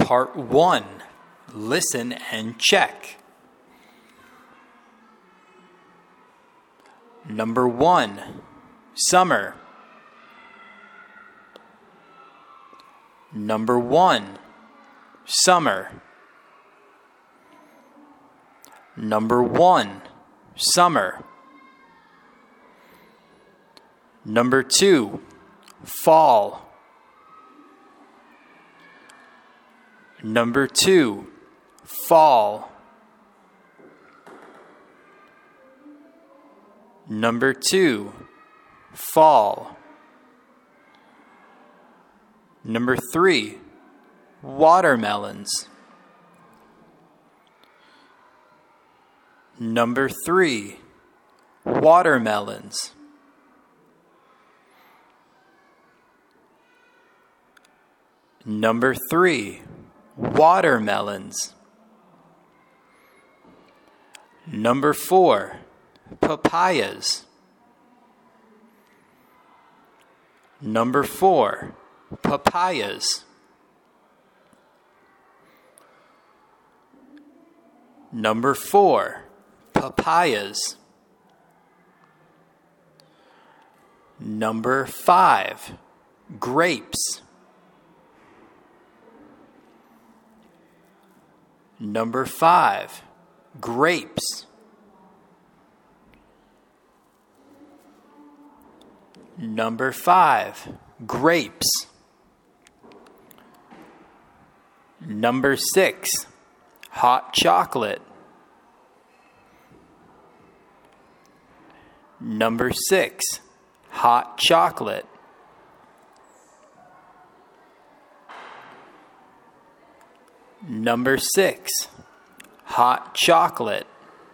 Part 1. Listen and check. Number 1. Summer. Number 1. Summer. Number 1. Summer. Number 2. Fall. Number 2. Fall. Number 2. Fall. Number 3. Watermelons. Number 3. Watermelons. Number 3. Watermelons. Number 4. Papayas. Number 4. Papayas. Number 4. Papayas. Number 5. Grapes. Number 5. Grapes. Number 5. Grapes. Number 6. Hot chocolate. Number 6. Hot chocolate. Number 6. Hot chocolate.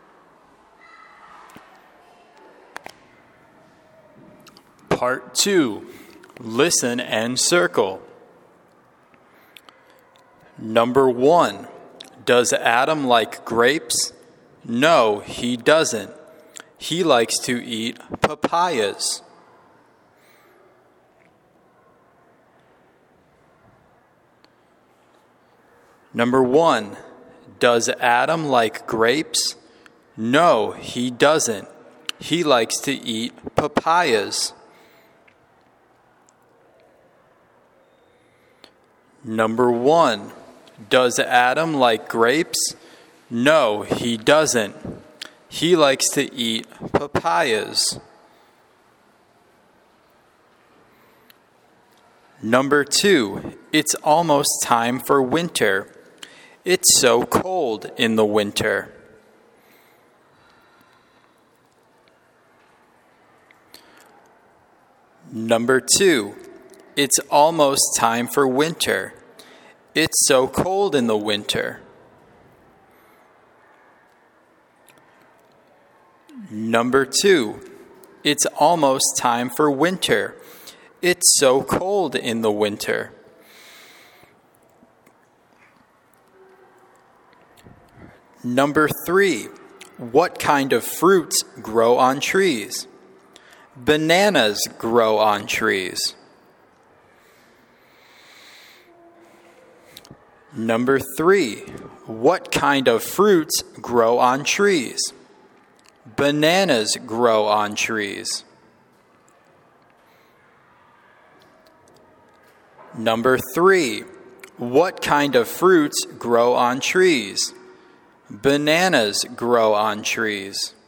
Part 2. Listen and circle. Number 1. Does Adam like grapes? No, he doesn't. He likes to eat papayas. Number 1. Does Adam like grapes? No, he doesn't. He likes to eat papayas. Number 1. Does Adam like grapes? No, he doesn't. He likes to eat papayas. Number 2. It's almost time for winter. It's so cold in the winter. Number 2. It's almost time for winter. It's so cold in the winter. Number 2. It's almost time for winter. It's so cold in the winter. Number 3. What kind of fruits grow on trees? Bananas grow on trees. Number 3. What kind of fruits grow on trees? Bananas grow on trees. Number 3. What kind of fruits grow on trees? Bananas grow on trees.